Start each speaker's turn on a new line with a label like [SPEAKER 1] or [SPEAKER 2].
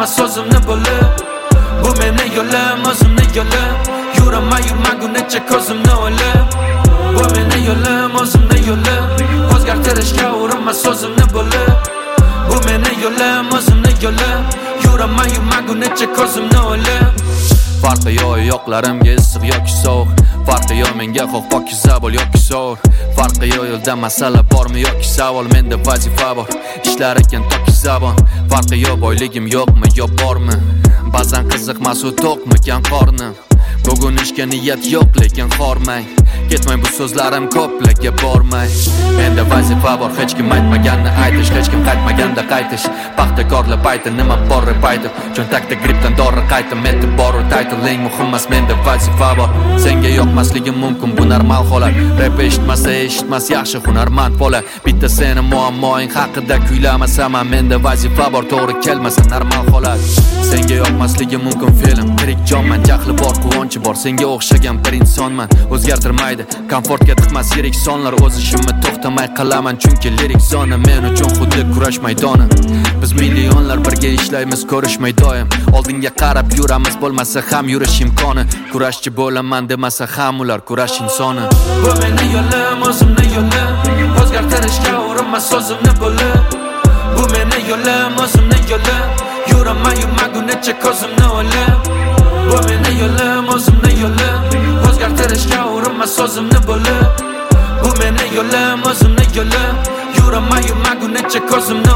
[SPEAKER 1] so'zimni bo'lib. Bu meni yo'lim, o'zimni yo'lim. Yurmaguncha ko'zimni o'ylab. Bu meni yo'lim, o'zimni yo'lim. O'zgartirishga urinma so'zimni bo'lib. Bu meni yo'lim, o'zimni yo'lim. Yurmaguncha ko'zimni o'ylab.
[SPEAKER 2] Farqi yo'qlarimga issiq yoki sovuq. Farqi yo'q menga xo'p pokiza bo'l yoki so'ur. Farqi yo'lda masala bormi yoki savol, menda vazifa bor. Ishlar ekan toki zabon. Farqi yo'q boyligim yo'qmi yo bormi? Ba'zan qiziqmas u to'qmikan qornim. Bugun ishga niyat yo'q lekin xormang. Ketmang bu so'zlarim ko'plarga bormay. Menda vazifa bor, hech kim aytmaganni aytish, hech kim qaytmaganda qaytish. Paxtakorlar payti nima bor aytib, cho'ntakda gripdan dori qaytib, metib borur title eng muhim emas, menda vazifa bor. Senga yoqmasligi mumkin, bu normal holat. Rap eshitmas yaxshi hunarmand bola. Bitta seni muammoing haqida kuylamasam, menda vazifa bor, to'g'ri kelmasa normal holat. Senga yoqmasligi mumkin film, tirik jonman, jahli bor, quvonchi bor. Senga o'xshagan bir insonman, o'zgartirmaydi. Komfortga tiqmas yirik sonlar, o'z ishimni to'xtamay qilaman, chunki lirik zona men uchun xuddi kurash maydoni. Biz millionlar birga ishlaymiz, ko'rishmay doim. Oldinga qarab yuramiz, bo'lmasa ham yurish imkoni. Kurashchi bo'laman demasa ham ular kurash insoni.
[SPEAKER 1] Bu meni yo'lim, o'zimni yo'lim. O'zgartirishga urinma so'zimni bo'lib. Bu meni yo'lim, o'zimni yo'lim. Yurmaguncha ko'zimni o'ylab. Bu meni yo'lim, o'zimni yo'lim. O'zgartirishga urinma so'zimni bo'lib. Bu meni yo'lim, o'zimni yo'lim. Yurmaguncha ko'zimni